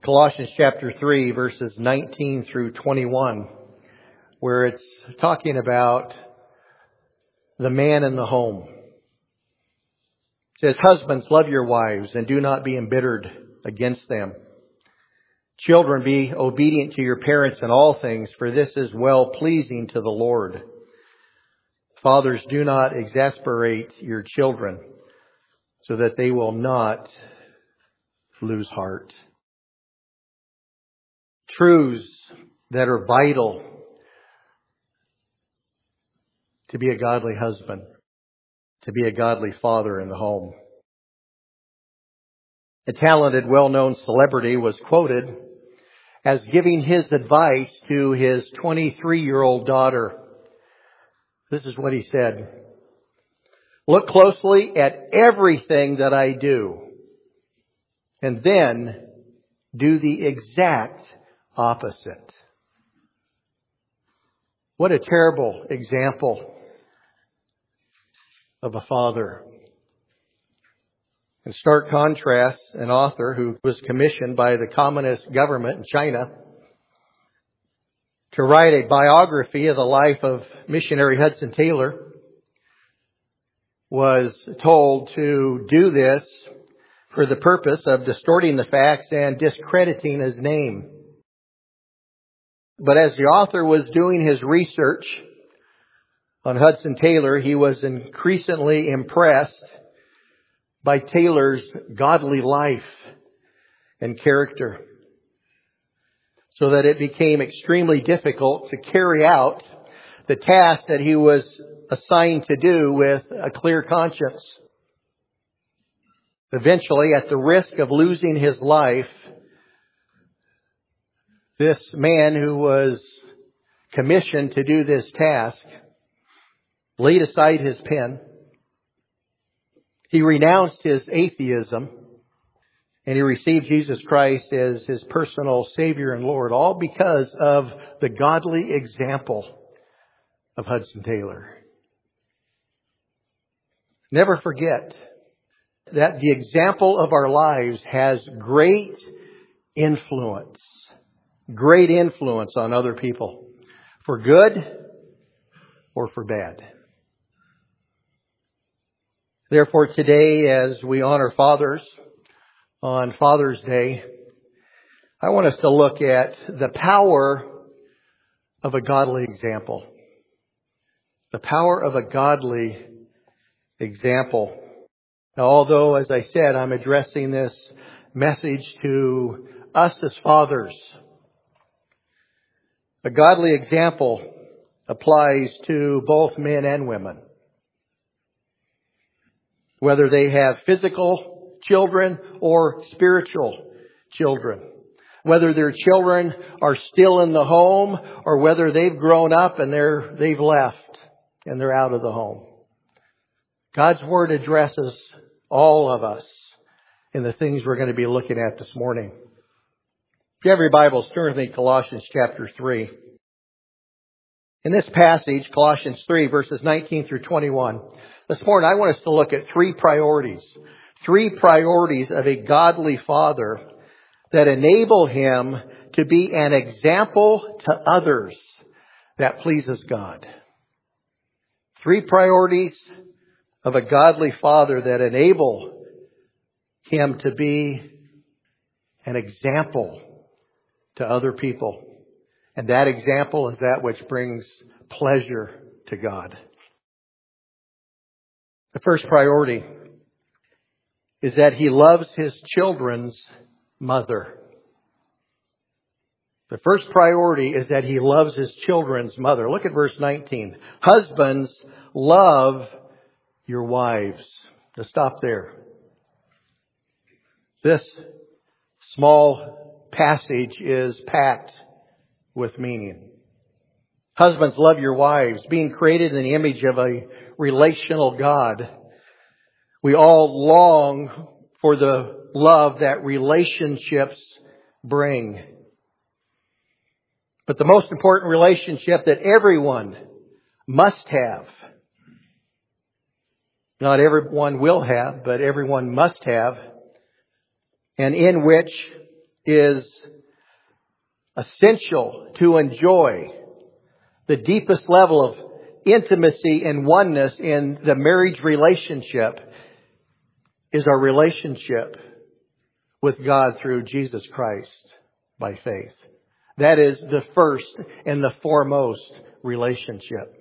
Colossians chapter 3, verses 19 through 21, where it's talking about the man in the home. It says, "Husbands, love your wives and do not be embittered against them. Children, be obedient to your parents in all things, for this is well-pleasing to the Lord. Fathers, do not exasperate your children so that they will not lose heart." Truths that are vital to be a godly husband, to be a godly father in the home. A talented, well-known celebrity was quoted as giving his advice to his 23-year-old daughter. This is what he said: "Look closely at everything that I do, and then do the exact opposite." What a terrible example of a father. In stark contrast, an author who was commissioned by the communist government in China to write a biography of the life of missionary Hudson Taylor was told to do this for the purpose of distorting the facts and discrediting his name. But as the author was doing his research on Hudson Taylor, he was increasingly impressed by Taylor's godly life and character, so that it became extremely difficult to carry out the task that he was assigned to do with a clear conscience. Eventually, at the risk of losing his life, this man who was commissioned to do this task laid aside his pen. He renounced his atheism, and he received Jesus Christ as his personal Savior and Lord, all because of the godly example of Hudson Taylor. Never forget that the example of our lives has great influence on other people, for good or for bad. Therefore, today, as we honor fathers on Father's Day, I want us to look at the power of a godly example. The power of a godly example. Now, although, as I said, I'm addressing this message to us as fathers, a godly example applies to both men and women. Whether they have physical children or spiritual children. Whether their children are still in the home or whether they've grown up and they've left and they're out of the home. God's Word addresses all of us in the things we're going to be looking at this morning. If you have your Bibles, turn with me to Colossians chapter 3. In this passage, Colossians 3, verses 19 through 21, this morning I want us to look at three priorities of a godly father that enable him to be an example to others that pleases God. Three priorities of a godly father that enable him to be an example to other people. And that example is that which brings pleasure to God. The first priority is that he loves his children's mother. The first priority is that he loves his children's mother. Look at verse 19. "Husbands, love your wives." Let's stop there. This small passage is packed with meaning. Husbands, love your wives. Being created in the image of a relational God, we all long for the love that relationships bring. But the most important relationship that everyone must have, not everyone will have, but everyone must have, and in which is essential to enjoy the deepest level of intimacy and oneness in the marriage relationship is our relationship with God through Jesus Christ by faith. That is the first and the foremost relationship.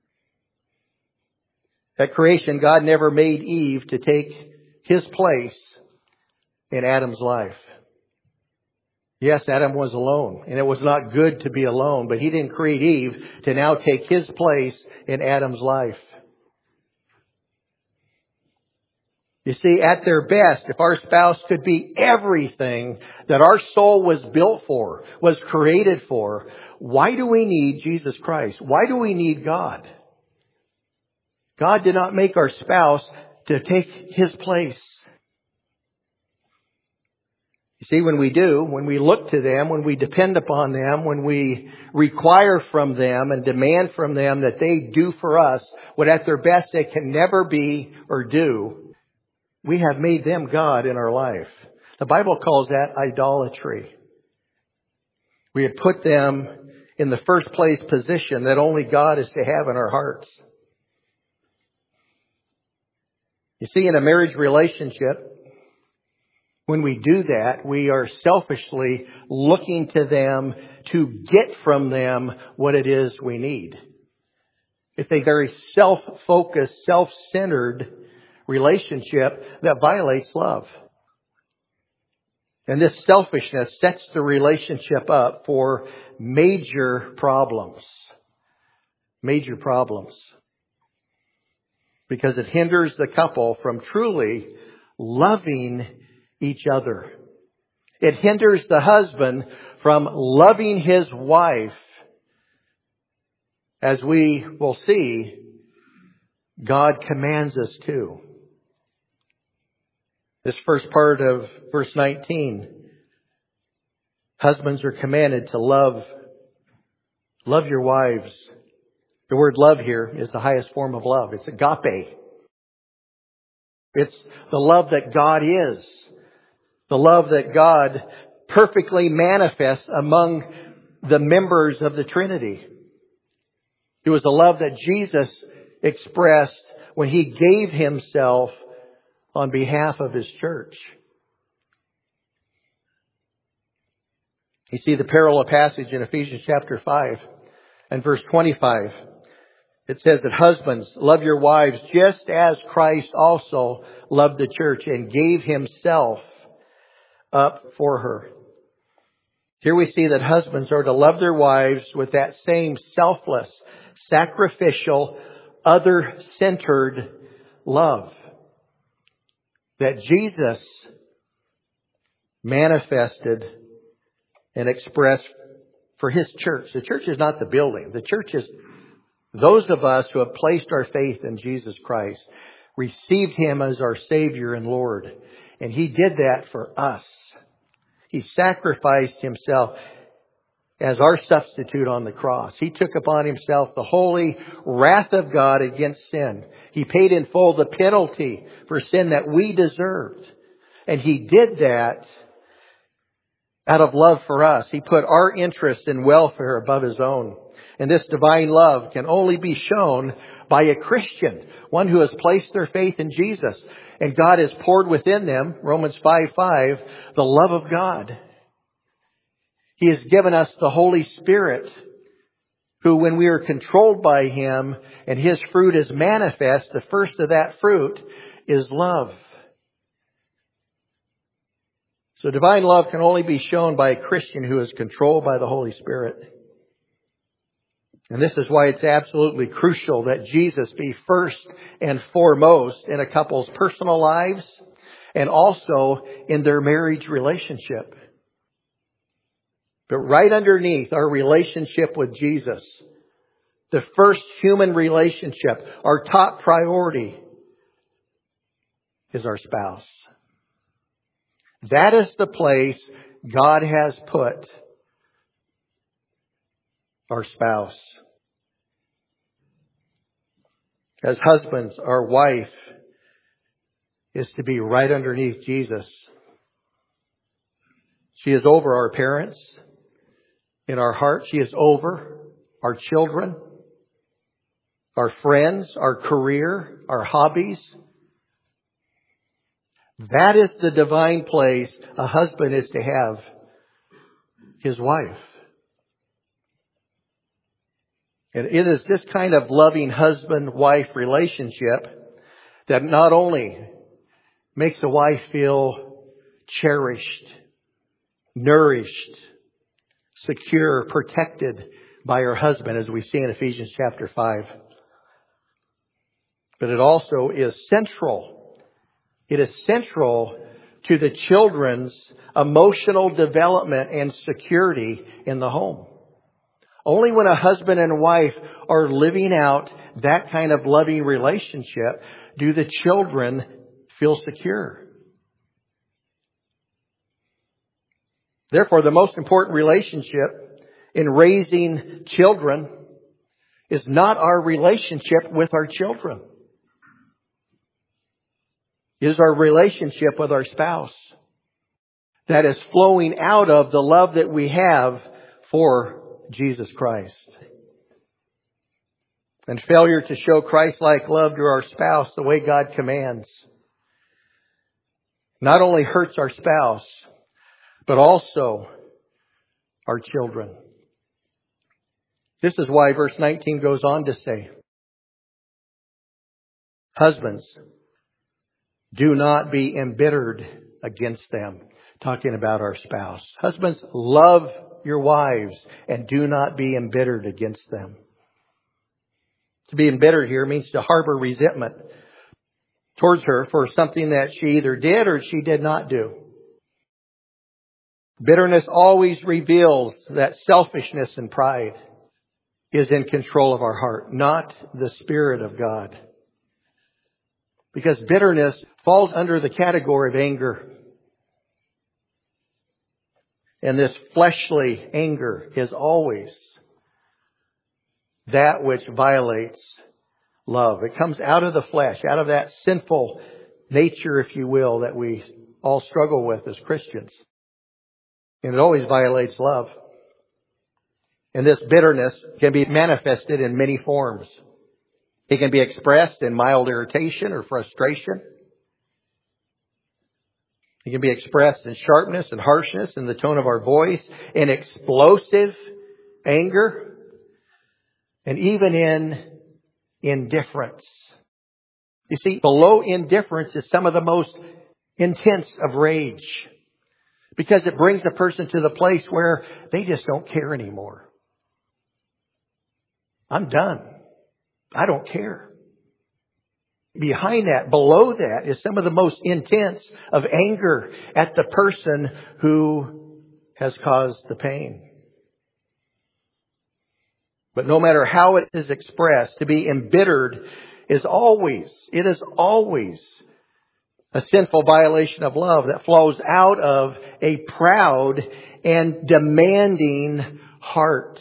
At creation, God never made Eve to take his place in Adam's life. Yes, Adam was alone, and it was not good to be alone, but he didn't create Eve to now take his place in Adam's life. You see, at their best, if our spouse could be everything that our soul was built for, was created for, why do we need Jesus Christ? Why do we need God? God did not make our spouse to take his place. You see, when we look to them, when we depend upon them, when we require from them and demand from them that they do for us what at their best they can never be or do, we have made them God in our life. The Bible calls that idolatry. We have put them in the first place position that only God is to have in our hearts. You see, in a marriage relationship, when we do that, we are selfishly looking to them to get from them what it is we need. It's a very self-focused, self-centered relationship that violates love. And this selfishness sets the relationship up for major problems. Major problems. Because it hinders the couple from truly loving each other. It hinders the husband from loving his wife. As we will see, God commands us to. This first part of verse 19, husbands are commanded to love your wives. The word love here is the highest form of love. It's agape. It's the love that God is. The love that God perfectly manifests among the members of the Trinity. It was the love that Jesus expressed when He gave Himself on behalf of His church. You see the parallel passage in Ephesians chapter 5 and verse 25. It says that husbands, love your wives just as Christ also loved the church and gave Himself up for her. Here we see that husbands are to love their wives with that same selfless, sacrificial, other-centered love that Jesus manifested and expressed for His church. The church is not the building. The church is those of us who have placed our faith in Jesus Christ, received Him as our Savior and Lord. And He did that for us. He sacrificed Himself as our substitute on the cross. He took upon Himself the holy wrath of God against sin. He paid in full the penalty for sin that we deserved. And He did that out of love for us. He put our interest and welfare above His own. And this divine love can only be shown by a Christian, one who has placed their faith in Jesus. And God has poured within them, Romans 5:5, the love of God. He has given us the Holy Spirit, who when we are controlled by Him and His fruit is manifest, the first of that fruit is love. So divine love can only be shown by a Christian who is controlled by the Holy Spirit. And this is why it's absolutely crucial that Jesus be first and foremost in a couple's personal lives and also in their marriage relationship. But right underneath our relationship with Jesus, the first human relationship, our top priority, is our spouse. That is the place God has put our spouse. As husbands, our wife is to be right underneath Jesus. She is over our parents in our heart. She is over our children, our friends, our career, our hobbies. That is the divine place a husband is to have his wife. And it is this kind of loving husband-wife relationship that not only makes a wife feel cherished, nourished, secure, protected by her husband, as we see in Ephesians chapter 5. But it also is central. It is central to the children's emotional development and security in the home. Only when a husband and wife are living out that kind of loving relationship do the children feel secure. Therefore, the most important relationship in raising children is not our relationship with our children. It is our relationship with our spouse that is flowing out of the love that we have for Jesus Christ. And failure to show Christ-like love to our spouse the way God commands not only hurts our spouse, but also our children. This is why verse 19 goes on to say, husbands, do not be embittered against them. Talking about our spouse. Husbands, love your wives and do not be embittered against them. To be embittered here means to harbor resentment towards her for something that she either did or she did not do. Bitterness always reveals that selfishness and pride is in control of our heart, not the Spirit of God. Because bitterness falls under the category of anger. And this fleshly anger is always that which violates love. It comes out of the flesh, out of that sinful nature, if you will, that we all struggle with as Christians. And it always violates love. And this bitterness can be manifested in many forms. It can be expressed in mild irritation or frustration. It can be expressed in sharpness and harshness in the tone of our voice, in explosive anger, and even in indifference. You see, below indifference is some of the most intense of rage, because it brings a person to the place where they just don't care anymore. I'm done. I don't care. Behind that, below that, is some of the most intense of anger at the person who has caused the pain. But no matter how it is expressed, to be embittered it is always a sinful violation of love that flows out of a proud and demanding heart.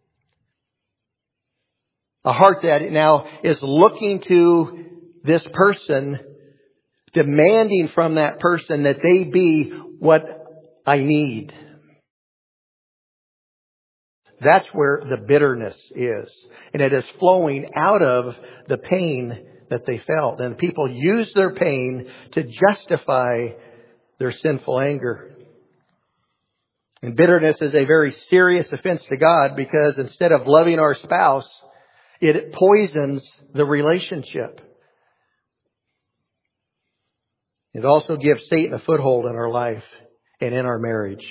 A heart that now is looking to this person, demanding from that person that they be what I need. That's where the bitterness is. And it is flowing out of the pain that they felt. And people use their pain to justify their sinful anger. And bitterness is a very serious offense to God, because instead of loving our spouse, it poisons the relationship. It also gives Satan a foothold in our life and in our marriage.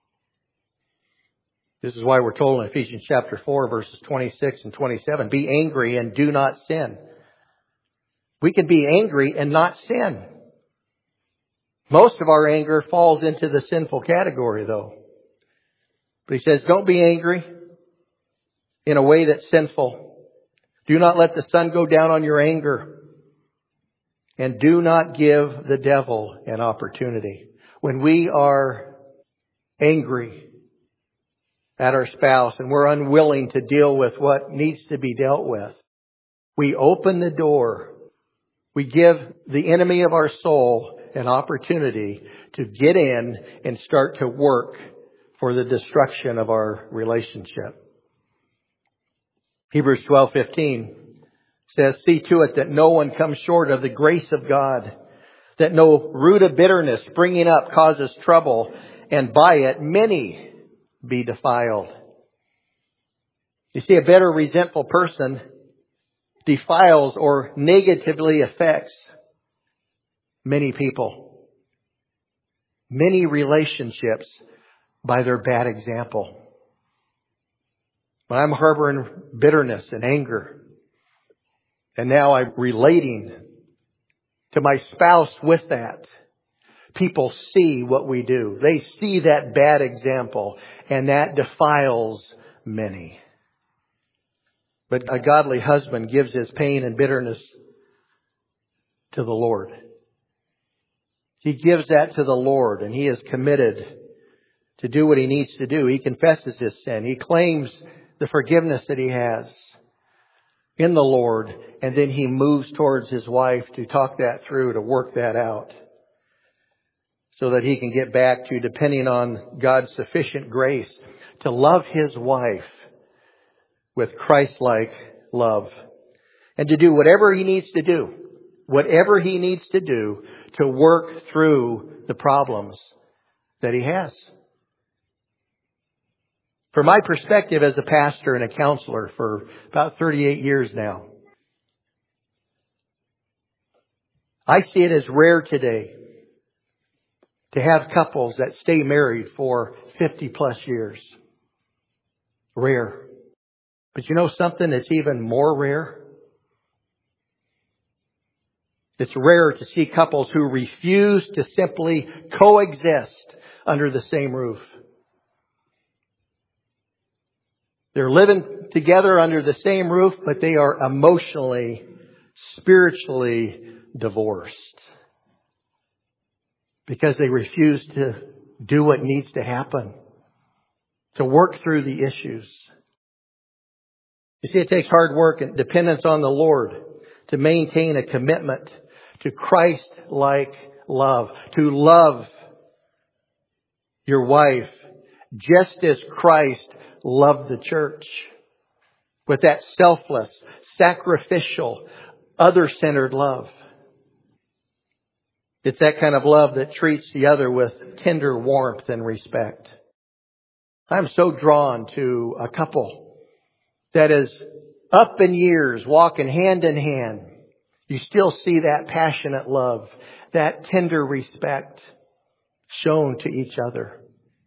This is why we're told in Ephesians chapter 4, verses 26 and 27, be angry and do not sin. We can be angry and not sin. Most of our anger falls into the sinful category, though. But he says, don't be angry in a way that's sinful. Do not let the sun go down on your anger. And do not give the devil an opportunity. When we are angry at our spouse and we're unwilling to deal with what needs to be dealt with, we open the door. We give the enemy of our soul an opportunity to get in and start to work for the destruction of our relationship. Hebrews 12:15 says, "See to it that no one comes short of the grace of God, that no root of bitterness springing up causes trouble, and by it many be defiled." You see, a bitter, resentful person defiles or negatively affects many people, many relationships by their bad example. When I'm harboring bitterness and anger, and now I'm relating to my spouse with that, people see what we do. They see that bad example, and that defiles many. But a godly husband gives his pain and bitterness to the Lord. He gives that to the Lord, and he is committed to do what he needs to do. He confesses his sin. He claims the forgiveness that he has in the Lord, and then he moves towards his wife to talk that through, to work that out, so that he can get back to depending on God's sufficient grace to love his wife with Christ-like love, and to do whatever he needs to do, to work through the problems that he has. From my perspective as a pastor and a counselor for about 38 years now, I see it as rare today to have couples that stay married for 50 plus years. Rare. But you know something that's even more rare? It's rare to see couples who refuse to simply coexist under the same roof. They're living together under the same roof, but they are emotionally, spiritually divorced. Because they refuse to do what needs to happen, to work through the issues. You see, it takes hard work and dependence on the Lord to maintain a commitment to Christ-like love, to love your wife just as Christ loved the church, with that selfless, sacrificial, other-centered love. It's that kind of love that treats the other with tender warmth and respect. I'm so drawn to a couple that is up in years, walking hand in hand. You still see that passionate love, that tender respect shown to each other.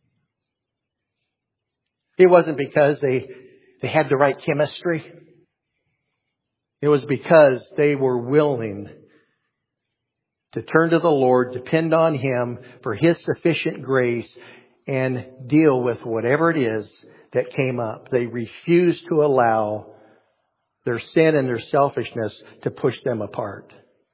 It wasn't because they had the right chemistry. It was because they were willing to turn to the Lord, depend on Him for His sufficient grace, and deal with whatever it is that came up. They refused to allow their sin and their selfishness to push them apart.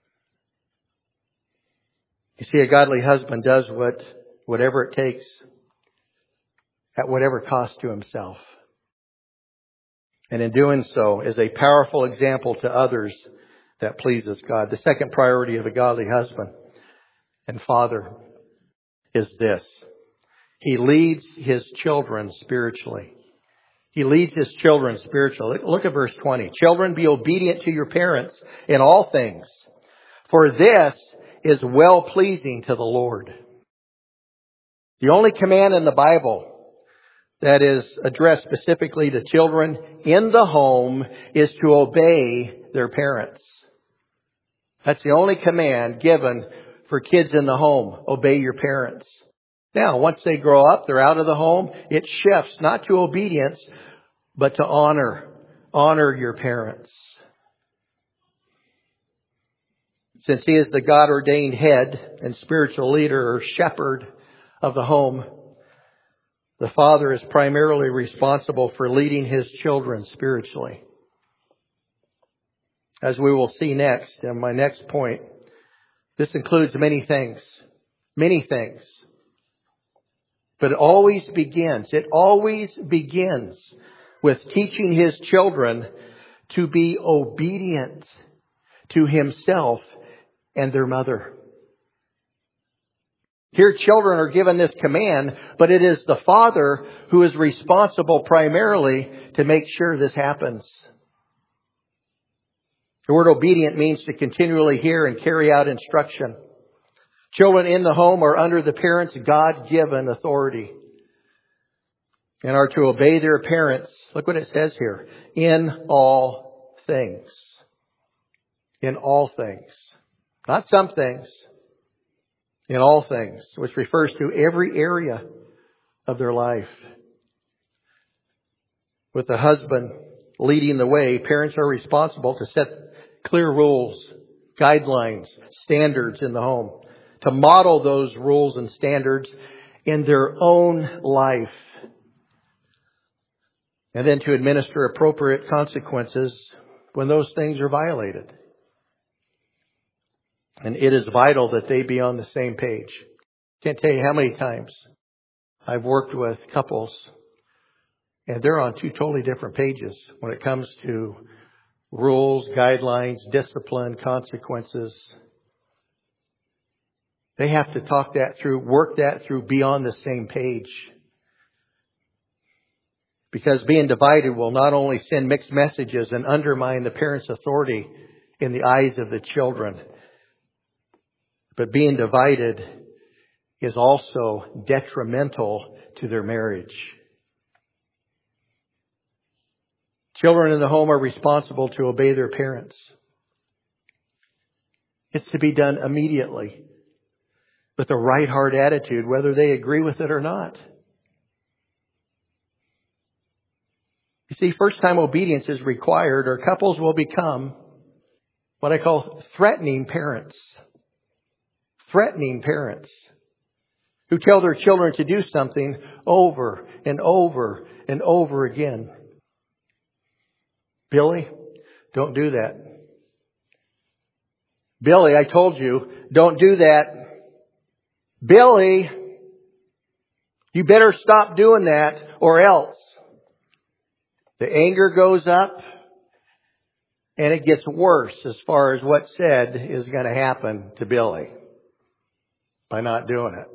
You see, a godly husband does whatever it takes, at whatever cost to himself. And in doing so is a powerful example to others that pleases God. The second priority of a godly husband and father is this. He leads his children spiritually. He leads his children spiritually. Look at verse 20. Children, be obedient to your parents in all things, for this is well-pleasing to the Lord. The only command in the Bible that is addressed specifically to children in the home is to obey their parents. That's the only command given for kids in the home. Obey your parents. Now, once they grow up, they're out of the home. It shifts not to obedience, but to honor. Honor your parents. Since he is the God-ordained head and spiritual leader or shepherd of the home, the father is primarily responsible for leading his children spiritually. As we will see next, in my next point, this includes many things. Many things. But it always begins with teaching his children to be obedient to himself and their mother. Here, children are given this command, but it is the father who is responsible primarily to make sure this happens. The word obedient means to continually hear and carry out instruction. Children in the home are under the parents' God-given authority and are to obey their parents. Look what it says here. In all things. In all things. Not some things. In all things, which refers to every area of their life. With the husband leading the way, parents are responsible to set clear rules, guidelines, standards in the home, to model those rules and standards in their own life, and then to administer appropriate consequences when those things are violated. And it is vital that they be on the same page. Can't tell you how many times I've worked with couples and they're on two totally different pages when it comes to rules, guidelines, discipline, consequences. They have to talk that through, work that through, be on the same page. Because being divided will not only send mixed messages and undermine the parents' authority in the eyes of the children, but being divided is also detrimental to their marriage. Children in the home are responsible to obey their parents. It's to be done immediately with a right heart attitude, whether they agree with it or not. You see, first time obedience is required, or couples will become what I call threatening parents. Threatening parents who tell their children to do something over and over and over again. Billy, don't do that. Billy, I told you, don't do that. Billy, you better stop doing that or else. The anger goes up and it gets worse as far as what's said is going to happen to Billy by not doing it.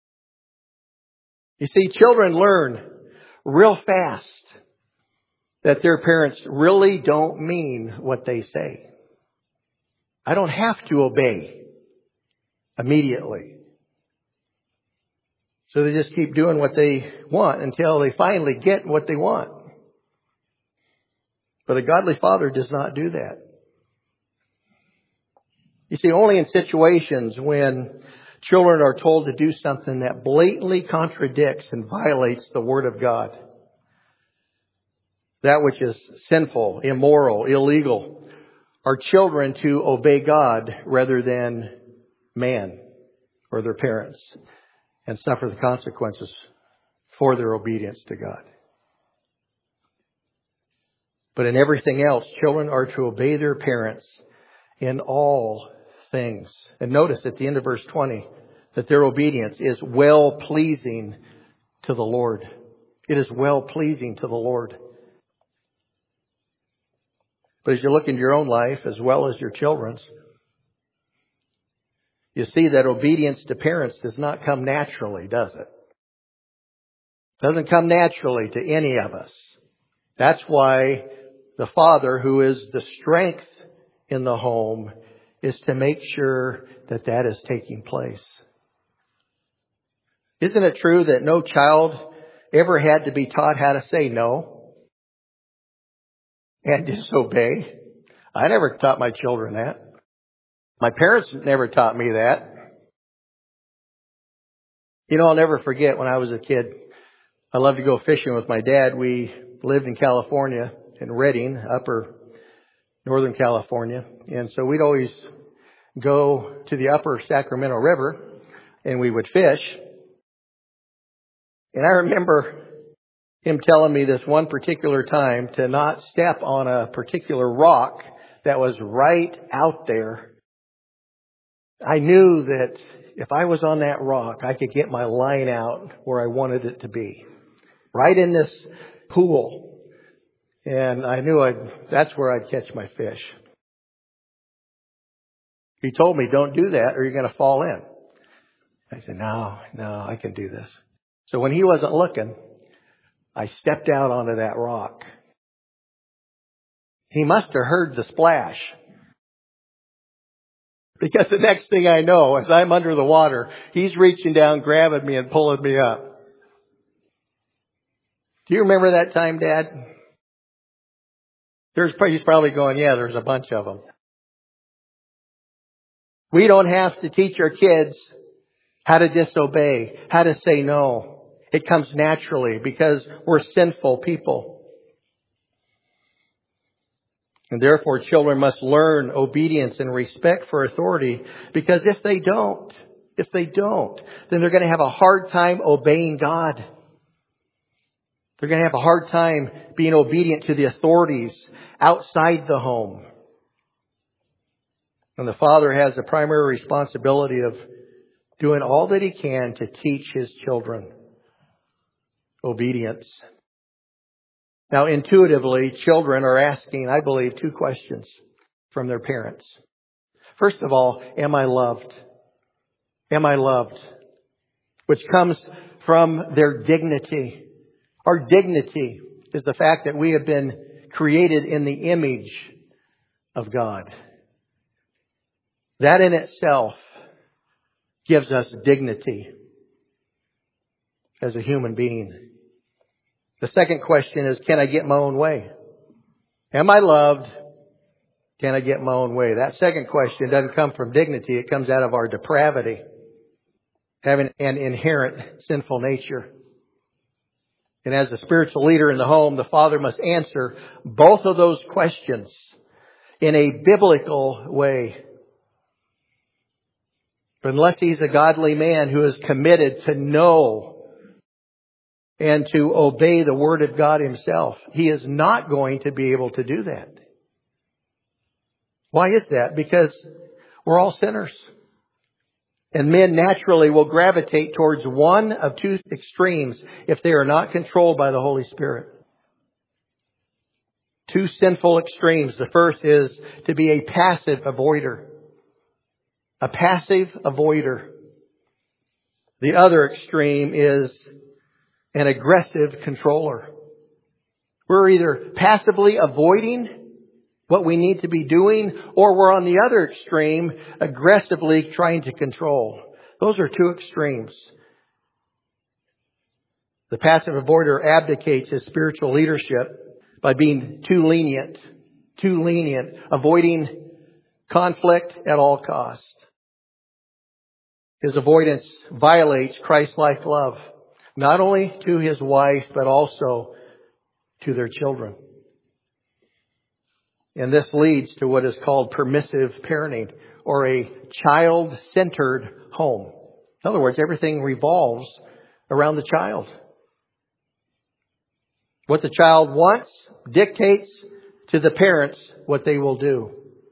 You see, children learn real fast that their parents really don't mean what they say. I don't have to obey immediately. So they just keep doing what they want until they finally get what they want. But a godly father does not do that. You see, only in situations when children are told to do something that blatantly contradicts and violates the Word of God, that which is sinful, immoral, illegal, are children to obey God rather than man or their parents and suffer the consequences for their obedience to God. But in everything else, children are to obey their parents in all things. And notice at the end of verse 20 that their obedience is well-pleasing to the Lord. It is well-pleasing to the Lord. But as you look into your own life as well as your children's, you see that obedience to parents does not come naturally, does it? It doesn't come naturally to any of us. That's why the father, who is the strength in the home, is to make sure that that is taking place. Isn't it true that no child ever had to be taught how to say no and disobey? I never taught my children that. My parents never taught me that. You know, I'll never forget when I was a kid, I loved to go fishing with my dad. We lived in California, in Redding, upper Northern California. And so we'd always go to the upper Sacramento River and we would fish. And I remember him telling me this one particular time to not step on a particular rock that was right out there. I knew that if I was on that rock, I could get my line out where I wanted it to be. Right in this pool. And I knew that's where I'd catch my fish. He told me, don't do that or you're going to fall in. I said, no, I can do this. So when he wasn't looking, I stepped out onto that rock. He must have heard the splash. Because the next thing I know, as I'm under the water, he's reaching down, grabbing me and pulling me up. Do you remember that time, Dad? He's probably going, yeah, there's a bunch of them. We don't have to teach our kids how to disobey, how to say no. It comes naturally because we're sinful people. And therefore, children must learn obedience and respect for authority, because if they don't, then they're going to have a hard time obeying God. They're going to have a hard time being obedient to the authorities outside the home. And the father has the primary responsibility of doing all that he can to teach his children obedience. Now, intuitively, children are asking, I believe, two questions from their parents. First of all, am I loved? Am I loved? Which comes from their dignity. Our dignity is the fact that we have been created in the image of God. That in itself gives us dignity as a human being. The second question is, can I get my own way? Am I loved? Can I get my own way? That second question doesn't come from dignity. It comes out of our depravity, having an inherent sinful nature. And as a spiritual leader in the home, the father must answer both of those questions in a biblical way. Unless he's a godly man who is committed to know and to obey the Word of God himself, he is not going to be able to do that. Why is that? Because we're all sinners. And men naturally will gravitate towards one of two extremes if they are not controlled by the Holy Spirit. Two sinful extremes. The first is to be a passive avoider. A passive avoider. The other extreme is an aggressive controller. We're either passively avoiding what we need to be doing, or we're on the other extreme, aggressively trying to control. Those are two extremes. The passive avoider abdicates his spiritual leadership by being too lenient, avoiding conflict at all costs. His avoidance violates Christ-like love, not only to his wife, but also to their children. And this leads to what is called permissive parenting, or a child-centered home. In other words, everything revolves around the child. What the child wants dictates to the parents what they will do,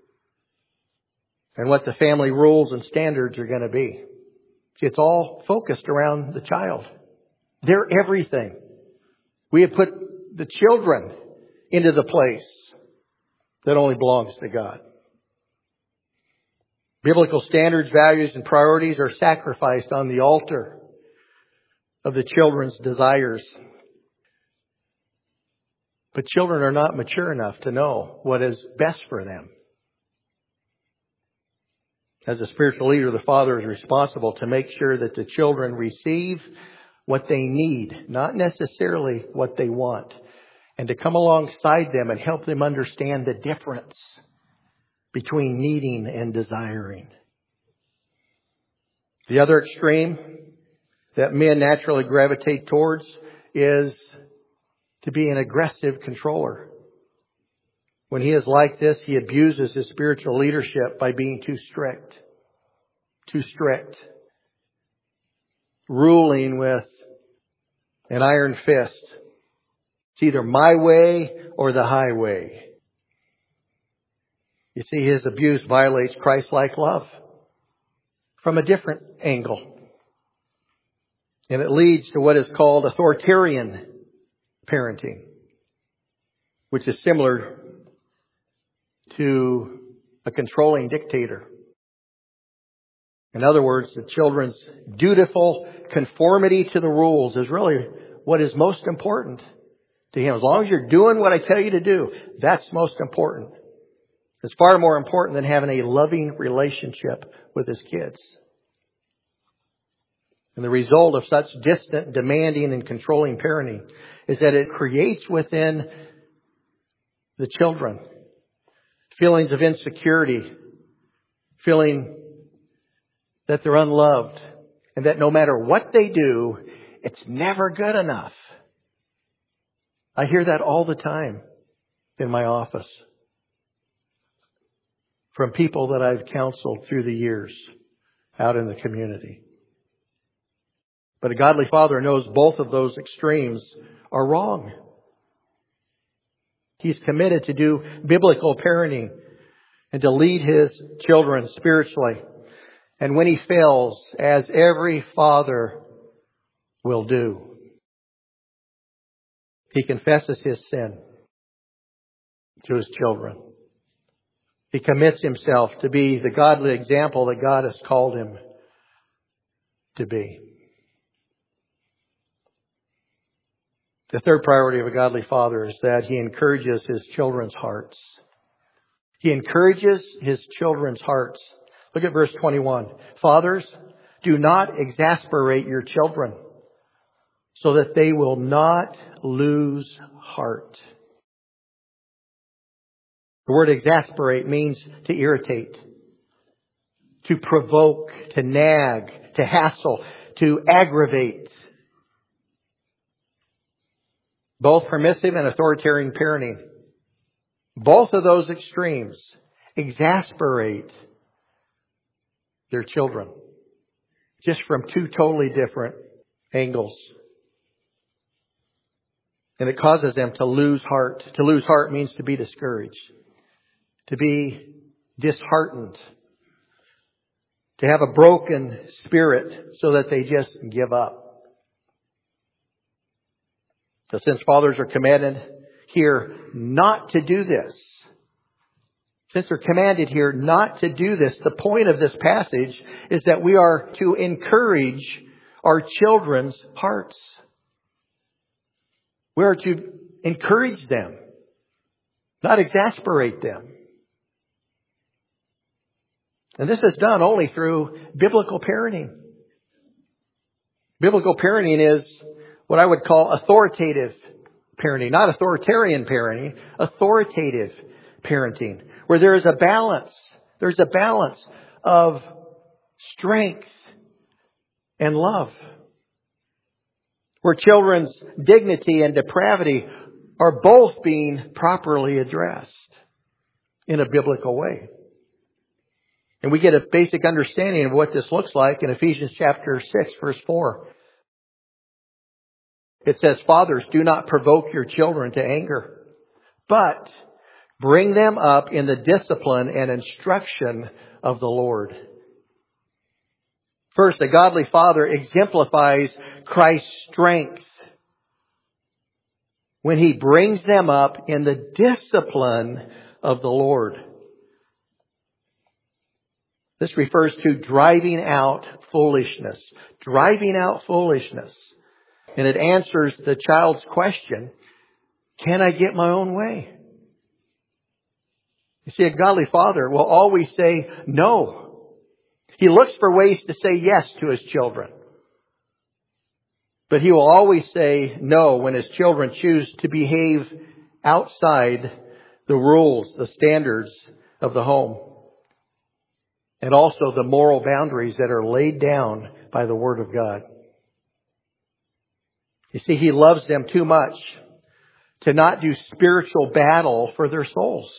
and what the family rules and standards are going to be. It's all focused around the child. They're everything. We have put the children into the place that only belongs to God. Biblical standards, values, and priorities are sacrificed on the altar of the children's desires. But children are not mature enough to know what is best for them. As a spiritual leader, the father is responsible to make sure that the children receive what they need, not necessarily what they want, and to come alongside them and help them understand the difference between needing and desiring. The other extreme that men naturally gravitate towards is to be an aggressive controller. When he is like this, he abuses his spiritual leadership by being too strict. Ruling with an iron fist. It's either my way or the highway. You see, his abuse violates Christ-like love from a different angle. And it leads to what is called authoritarian parenting, which is similar to a controlling dictator. In other words, the children's dutiful conformity to the rules is really what is most important to him. As long as you're doing what I tell you to do, that's most important. It's far more important than having a loving relationship with his kids. And the result of such distant, demanding, and controlling parenting is that it creates within the children feelings of insecurity, feeling that they're unloved, and that no matter what they do, it's never good enough. I hear that all the time in my office from people that I've counseled through the years out in the community. But a godly father knows both of those extremes are wrong. He's committed to do biblical parenting and to lead his children spiritually. And when he fails, as every father will do, he confesses his sin to his children. He commits himself to be the godly example that God has called him to be. The third priority of a godly father is that he encourages his children's hearts. He encourages his children's hearts. Look at verse 21. Fathers, do not exasperate your children so that they will not lose heart. The word exasperate means to irritate, to provoke, to nag, to hassle, to aggravate. Both permissive and authoritarian parenting, both of those extremes exasperate their children, just from two totally different angles. And it causes them to lose heart. To lose heart means to be discouraged, to be disheartened, to have a broken spirit so that they just give up. So since fathers are commanded here not to do this, since they're commanded here not to do this, the point of this passage is that we are to encourage our children's hearts. We are to encourage them, not exasperate them. And this is done only through biblical parenting. Biblical parenting is what I would call authoritative parenting, not authoritarian parenting, authoritative parenting, where there is a balance. There's a balance of strength and love, where children's dignity and depravity are both being properly addressed in a biblical way. And we get a basic understanding of what this looks like in Ephesians chapter 6, verse 4. It says, fathers, do not provoke your children to anger, but bring them up in the discipline and instruction of the Lord. First, a godly father exemplifies Christ's strength when he brings them up in the discipline of the Lord. This refers to driving out foolishness. Driving out foolishness. And it answers the child's question, can I get my own way? You see, a godly father will always say no. He looks for ways to say yes to his children. But he will always say no when his children choose to behave outside the rules, the standards of the home. And also the moral boundaries that are laid down by the Word of God. You see, he loves them too much to not do spiritual battle for their souls.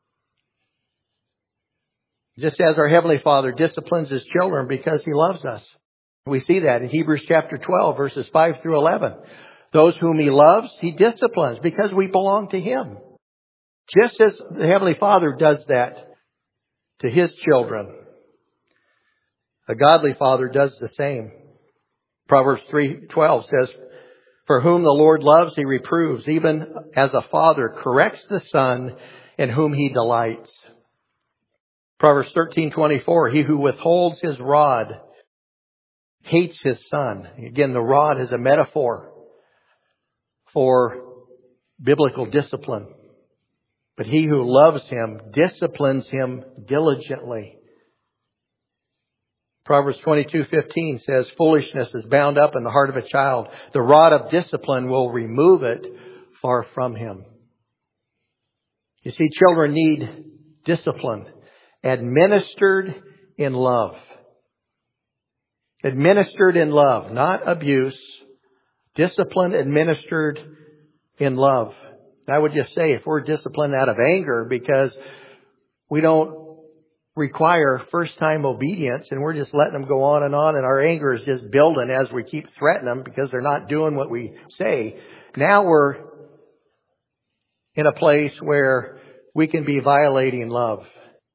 Just as our Heavenly Father disciplines His children because He loves us. We see that in Hebrews chapter 12, verses 5 through 11. Those whom He loves, He disciplines because we belong to Him. Just as the Heavenly Father does that to His children, a godly father does the same. Proverbs 3:12 says, for whom the Lord loves, He reproves, even as a father corrects the son in whom He delights. Proverbs 13:24, he who withholds his rod hates his son. Again, the rod is a metaphor for biblical discipline. But he who loves him disciplines him diligently. Proverbs 22:15 says, foolishness is bound up in the heart of a child. The rod of discipline will remove it far from him. You see, children need discipline administered in love. Administered in love, not abuse. Discipline administered in love. I would just say if we're disciplined out of anger because we don't require first-time obedience and we're just letting them go on and our anger is just building as we keep threatening them because they're not doing what we say, now we're in a place where we can be violating love.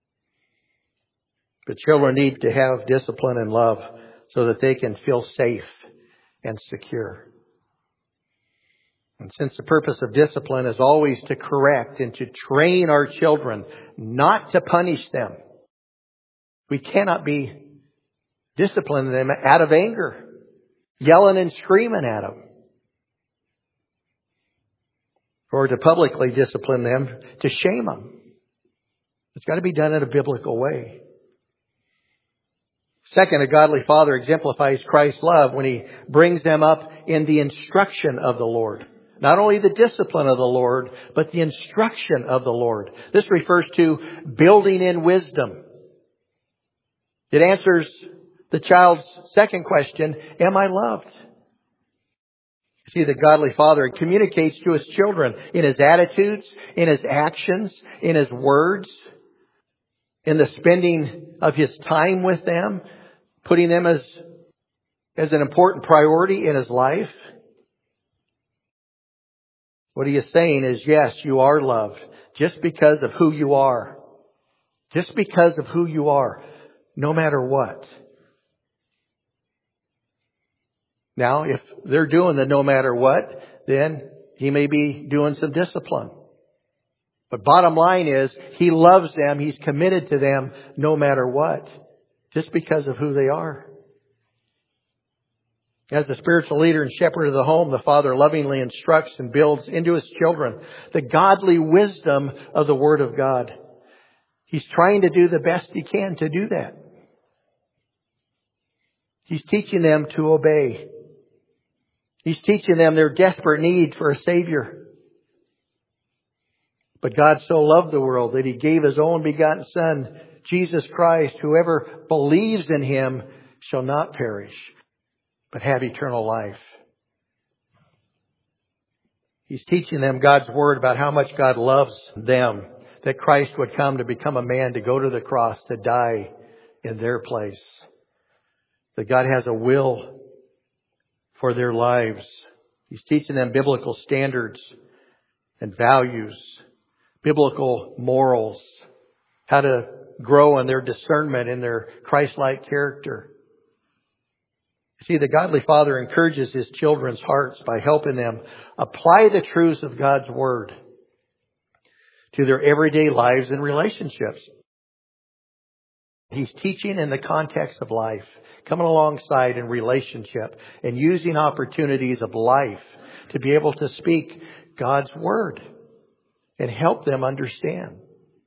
But children need to have discipline and love so that they can feel safe and secure. And since the purpose of discipline is always to correct and to train our children, not to punish them, we cannot be disciplining them out of anger, yelling and screaming at them, or to publicly discipline them to shame them. It's got to be done in a biblical way. Second, a godly father exemplifies Christ's love when he brings them up in the instruction of the Lord. Not only the discipline of the Lord, but the instruction of the Lord. This refers to building in wisdom. It answers the child's second question, am I loved? See, the godly father communicates to his children in his attitudes, in his actions, in his words, in the spending of his time with them, putting them as an important priority in his life. What he is saying is, yes, you are loved just because of who you are. Just because of who you are, no matter what. Now, if they're doing the no matter what, then he may be doing some discipline. But bottom line is, he loves them, he's committed to them no matter what. Just because of who they are. As a spiritual leader and shepherd of the home, the father lovingly instructs and builds into his children the godly wisdom of the Word of God. He's trying to do the best he can to do that. He's teaching them to obey. He's teaching them their desperate need for a Savior. But God so loved the world that He gave His own begotten Son, Jesus Christ. Whoever believes in Him shall not perish, but have eternal life. He's teaching them God's Word about how much God loves them. That Christ would come to become a man, to go to the cross, to die in their place. That God has a will for their lives. He's teaching them biblical standards and values, biblical morals, how to grow in their discernment, in their Christ-like character. See, the godly father encourages his children's hearts by helping them apply the truths of God's Word to their everyday lives and relationships. He's teaching in the context of life, coming alongside in relationship and using opportunities of life to be able to speak God's Word and help them understand.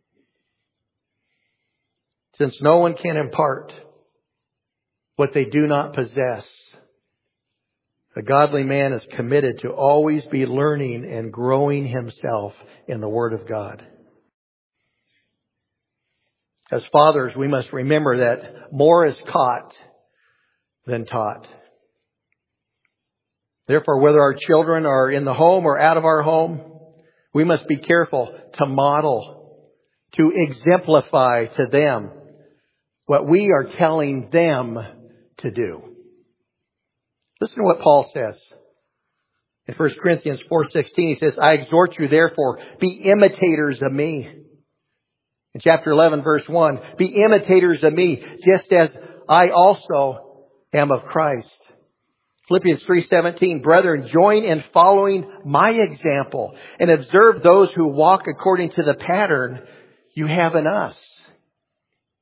Since no one can impart what they do not possess, a godly man is committed to always be learning and growing himself in the Word of God. As fathers, we must remember that more is caught than taught. Therefore, whether our children are in the home or out of our home, we must be careful to model, to exemplify to them what we are telling them to do. Listen to what Paul says. In 1 Corinthians 4:16, he says, I exhort you, therefore, be imitators of me. In chapter 11, verse 1, be imitators of me, just as I also am of Christ. Philippians 3:17, brethren, join in following my example and observe those who walk according to the pattern you have in us.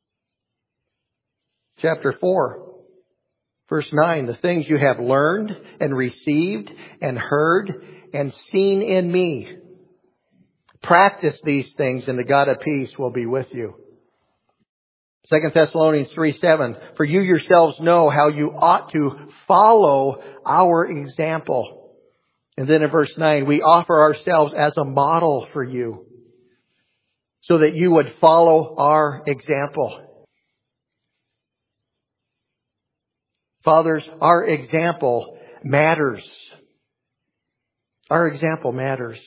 chapter 4, verse 9, the things you have learned and received and heard and seen in me. Practice these things and the God of peace will be with you. 2 Thessalonians 3:7, for you yourselves know how you ought to follow our example. And then in verse 9, we offer ourselves as a model for you so that you would follow our example. Fathers, our example matters. Our example matters.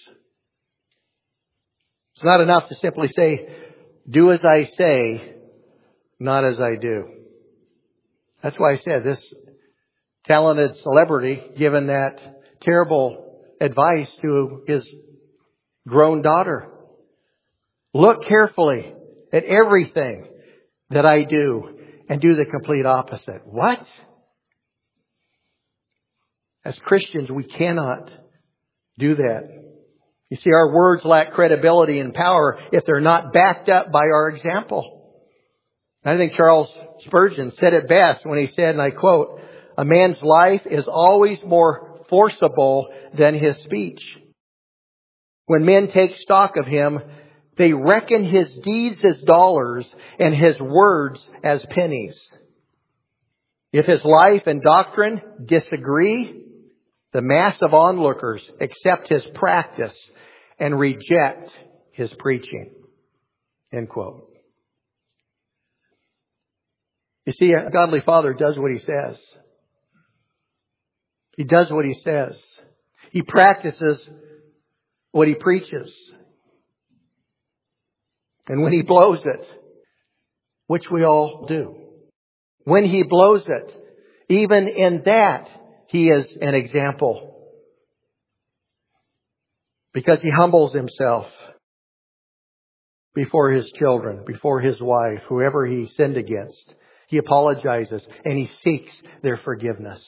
It's not enough to simply say, do as I say, not as I do. That's why I said this talented celebrity given that terrible advice to his grown daughter. Look carefully at everything that I do and do the complete opposite. What? As Christians, we cannot do that. You see, our words lack credibility and power if they're not backed up by our example. I think Charles Spurgeon said it best when he said, and I quote, a man's life is always more forcible than his speech. When men take stock of him, they reckon his deeds as dollars and his words as pennies. If his life and doctrine disagree, the mass of onlookers accept his practice and reject his preaching. End quote. You see, a godly father does what he says. He does what he says. He practices what he preaches. And when he blows it, which we all do, when he blows it, even in that, he is an example. Because he humbles himself before his children, before his wife, whoever he sinned against. He apologizes and he seeks their forgiveness.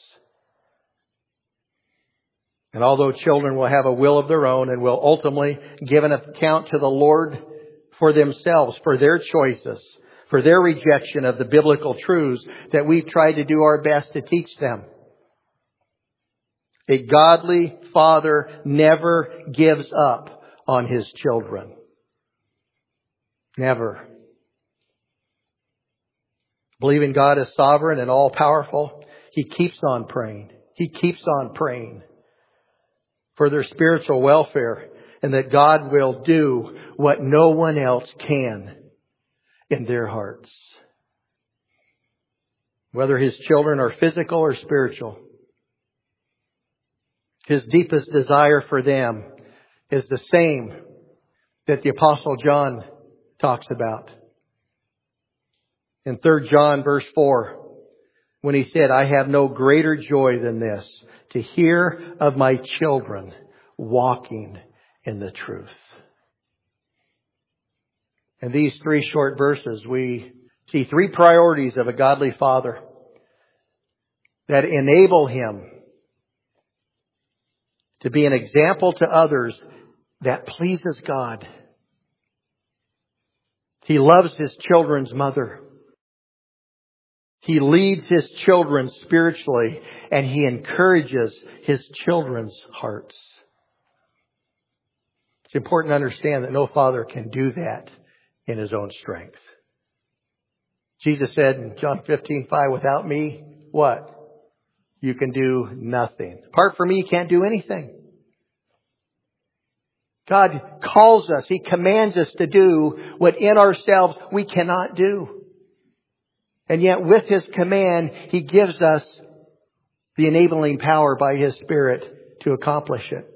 And although children will have a will of their own and will ultimately give an account to the Lord for themselves, for their choices, for their rejection of the biblical truths that we've tried to do our best to teach them, a godly father never gives up on his children. Never. Believing God is sovereign and all-powerful, he keeps on praying. He keeps on praying for their spiritual welfare and that God will do what no one else can in their hearts. Whether his children are physical or spiritual, his deepest desire for them is the same that the Apostle John talks about. In 3 John verse 4, when he said, I have no greater joy than this, to hear of my children walking in the truth. In these 3 short verses, we see 3 priorities of a godly father that enable him to be an example to others that pleases God. He loves his children's mother. He leads his children spiritually, and he encourages his children's hearts. It's important to understand that no father can do that in his own strength. Jesus said in John 15:5, without me, what? You can do nothing. Apart from me, you can't do anything. God calls us. He commands us to do what in ourselves we cannot do. And yet with his command, he gives us the enabling power by his Spirit to accomplish it.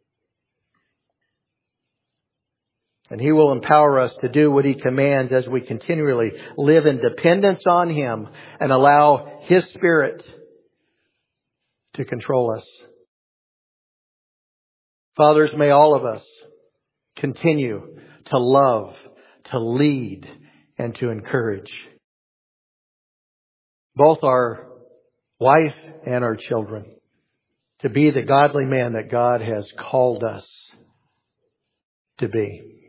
And he will empower us to do what he commands as we continually live in dependence on him and allow his Spirit to control us. Fathers, may all of us continue to love, to lead, and to encourage both our wife and our children to be the godly man that God has called us to be.